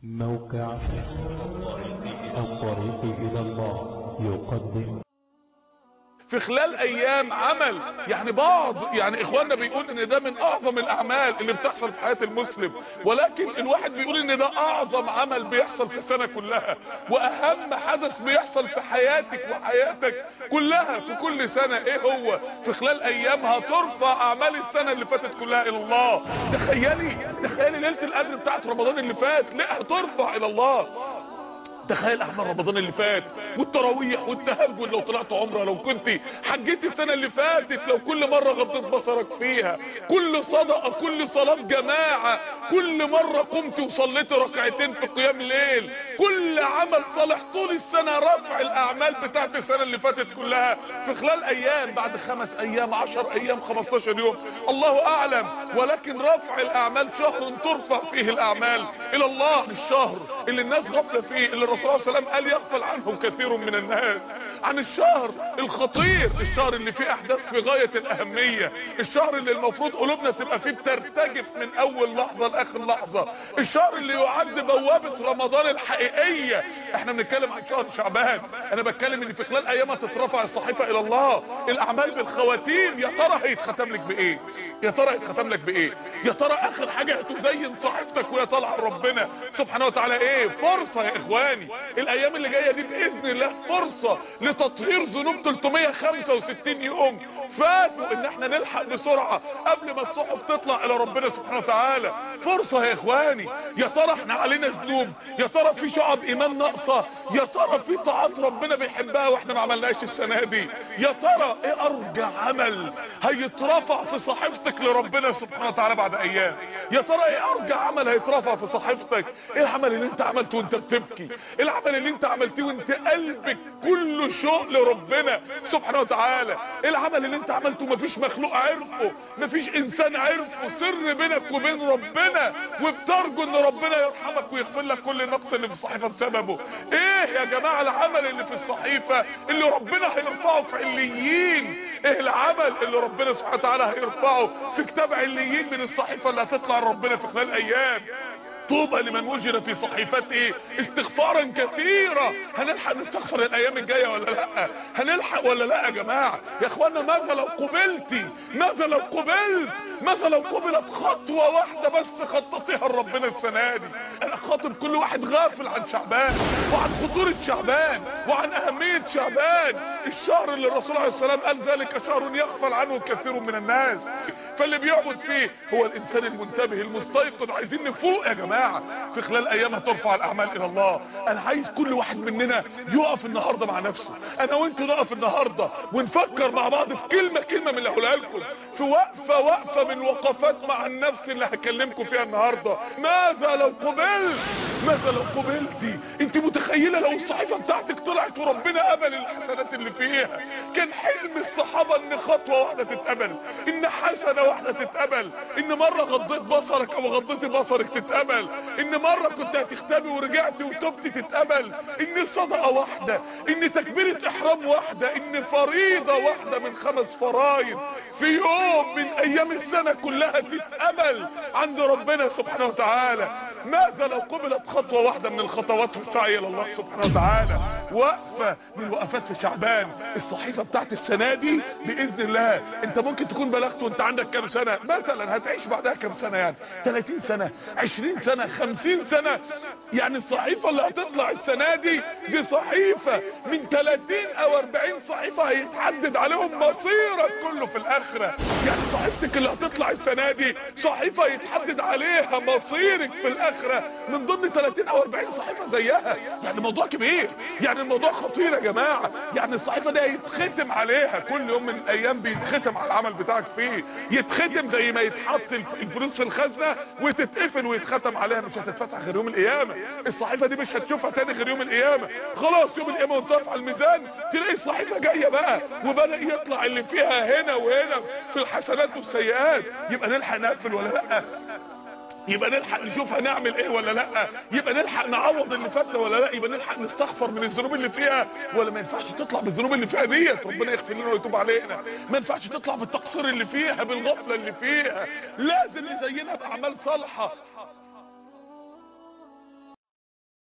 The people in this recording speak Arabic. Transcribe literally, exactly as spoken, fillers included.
موقع الطريق إلى الله يقدم في خلال ايام عمل. يعني بعض يعني اخواننا بيقول ان ده من اعظم الاعمال اللي بتحصل في حياة المسلم، ولكن الواحد بيقول ان ده اعظم عمل بيحصل في السنة كلها، واهم حدث بيحصل في حياتك وحياتك كلها في كل سنة. ايه هو؟ في خلال ايامها ترفع اعمال السنة اللي فاتت كلها الى الله. تخيلي تخيلي ليلة القدر بتاعت رمضان اللي فات، لا هترفع الى الله. تخيل اعمال رمضان اللي فات والتراويح والتهجد، لو طلعت عمره، لو كنت حجيت السنه اللي فاتت، لو كل مره غضيت بصرك فيها، كل صدقه، كل صلاه جماعه، كل مره قمت وصليت ركعتين في قيام الليل، كل عمل صالح طول السنه، رفع الاعمال بتاعت السنه اللي فاتت كلها في خلال ايام، بعد خمس ايام، عشر ايام، خمستاشر يوم، الله اعلم. ولكن رفع الاعمال شهر ترفع فيه الاعمال الى الله. الشهر اللي الناس غفله فيه، اللي الرسول صلى الله عليه وسلم قال يغفل عنهم كثير من الناس، عن الشهر الخطير، الشهر اللي فيه احداث في غايه الاهميه، الشهر اللي المفروض قلوبنا تبقى فيه بترتجف من اول لحظه لاخر لحظه، الشهر اللي يعد بوابه رمضان الحقيقيه. احنا بنتكلم عن شهر شعبان، انا بتكلم ان في خلال ايامها تترفع الصحيفه الى الله، الاعمال بالخواتيم. يا ترى هيتختم لك بايه؟ يا ترى هيتختم لك بايه؟ يا ترى اخر حاجه هتزين صحيفتك وهي طالعه ربنا سبحانه وتعالى ايه؟ فرصه يا اخواني، الايام اللي جايه دي باذن الله فرصه لتطهير ذنوب ثلاثمائة وخمسة وستين يوم فاتوا، ان احنا نلحق بسرعه قبل ما الصحف تطلع الى ربنا سبحانه وتعالى. فرصه يا اخواني. يا ترى احنا علينا ذنوب؟ يا ترى في شعب ايمان ناقصه؟ يا ترى في طاعات ربنا بيحبها واحنا ما عملناش السنه دي؟ يا ترى ايه ارجع عمل هيترفع في صحيفتك لربنا سبحانه وتعالى بعد ايام؟ يا ترى ايه ارجع عمل هيترفع في صحيفتك؟ ايه العمل اللي انت عملته وانت بتبكي؟ ايه العمل اللي انت عملتيه وانت قلبك كله شوق لربنا سبحانه وتعالى؟ ايه العمل اللي انت عملته مفيش مخلوق عرفه، مفيش انسان عرفه، سر بينك وبين ربنا، وبترجو ان ربنا يرحمك ويغفر لك كل النقص اللي في الصحيفه بسببه؟ ايه يا جماعه العمل اللي في الصحيفه اللي ربنا هيرفعه في عليين؟ ايه العمل اللي ربنا سبحانه وتعالى هيرفعه في كتاب عليين من الصحيفه اللي هتطلع لربنا في خلال ايام؟ طوبى لمن وجد في صحيفته استغفارا كثيرا. هنلحق نستغفر الايام الجايه ولا لا؟ هنلحق ولا لا يا جماعه؟ يا اخوانا ماذا لو قبلتي؟ ماذا لو قبلت؟ ماذا لو قبلت خطوه واحده بس خططيها لربنا السنه دي؟ انا خاطب كل واحد غافل عن شعبان وعن خطوره شعبان وعن اهميه شعبان، الشهر اللي الرسول عليه السلام قال ذلك شهر يغفل عنه كثير من الناس. فاللي بيعبد فيه هو الانسان المنتبه المستيقظ. عايزين نفوق يا جماعه. في خلال ايامها ترفع الاعمال الى الله. انا عايز كل واحد مننا يقف النهارده مع نفسه، انا وانتوا نقف النهارده ونفكر مع بعض في كلمه كلمه من اللي هقولها لكم، في وقفه وقفه من وقفات مع النفس اللي هكلمكم فيها النهارده. ماذا لو قبلت؟ ماذا لو قبلتي؟ انت متخيله لو الصحيفه بتاعتك طلعت وربنا قبل الحسنات اللي فيها؟ كان حلم الصحابه ان خطوه واحده تتقبل، ان حسنه واحده تتقبل، ان مره غضيت بصرك او غضيت بصرك تتقبل، ان مرة كنت هتختبي ورجعتي وتوبتي تتقبل، ان صدقة واحدة، ان تكبيرة احرام واحدة، ان فريضة واحدة من خمس فرايض في يوم من ايام السنة كلها تتقبل عند ربنا سبحانه وتعالى. ماذا لو قبلت خطوة واحدة من الخطوات في السعي الى الله سبحانه وتعالى؟ وقفة من وقفات في شعبان. الصحيفة بتاعت السنة دي بإذن الله انت ممكن تكون بلغت وانت عندك كام سنة مثلا، هتعيش بعدها كام سنة؟ يعني ثلاثين سنة، عشرين سنة، خمسين سنة. يعني الصحيفة اللي هتطلع السنة دي دي صحيفة من ثلاثين او اربعين صحيفة هيتحدد عليهم مصيرك كله في الاخرة. يعني صحيفتك اللي هتطلع السنة دي صحيفة يتحدد عليها مصيرك في الاخرة من ضمن ثلاثين او اربعين صحيفة زيها. يعني موضوع كبير، يعني الموضوع خطير يا جماعة. يعني الصحيفة دي هيتختم عليها كل يوم من الايام، بيتختم على العمل بتاعك فيه، يتختم زي ما يتحط الفلوس في الخزنة وتتقفل ويتختم عليها، مش هتتفتح غير يوم القيامة. الصحيفة دي مش هتشوفها تاني غير يوم القيامة. خلاص يوم القيامة وانت واقف على الميزان تلاقي الصحيفة جاية بقى وبدأ يطلع اللي فيها هنا وهنا في الحسنات والسيئات. يبقى نلحق نقفل ولا لا؟ يبقى نلحق نشوف هنعمل ايه ولا لا؟ يبقى نلحق نعوض اللي فاتنا ولا لا؟ يبقى نلحق نستغفر من الذنوب اللي فيها ولا ما ينفعش تطلع بالذنوب اللي فيها ديت؟ ربنا يغفر لنا ويتوب علينا. ما ينفعش تطلع بالتقصير اللي فيها، بالغفله اللي فيها. لازم نزينها باعمال صالحه.